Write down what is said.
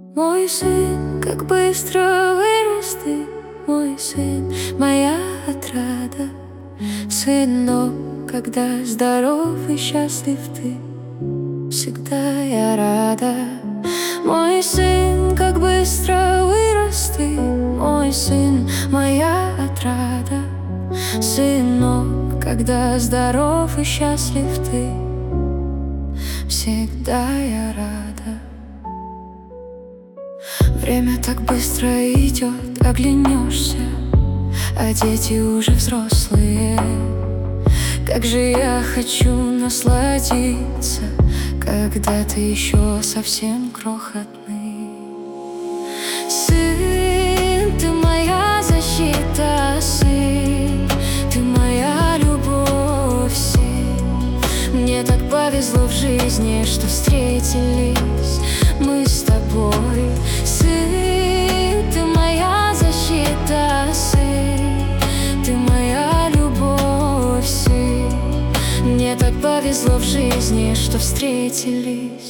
Мой сын, как быстро вырос ты, мой сын, моя отрада. Сынок, когда здоров и счастлив ты, всегда я рада. Мой сын, как быстро вырос ты, мой сын, моя отрада. Сынок, когда здоров и счастлив ты, всегда я рада. Время так быстро идет, оглянешься, а дети уже взрослые. Как же я хочу насладиться, когда ты еще совсем крохотный. Сын, ты моя защита, сын, ты моя любовь, сын. Мне так повезло в жизни, что встретились мы с тобой. Сын, ты моя защита, сын, ты моя любовь, сын. Мне так повезло в жизни, что встретились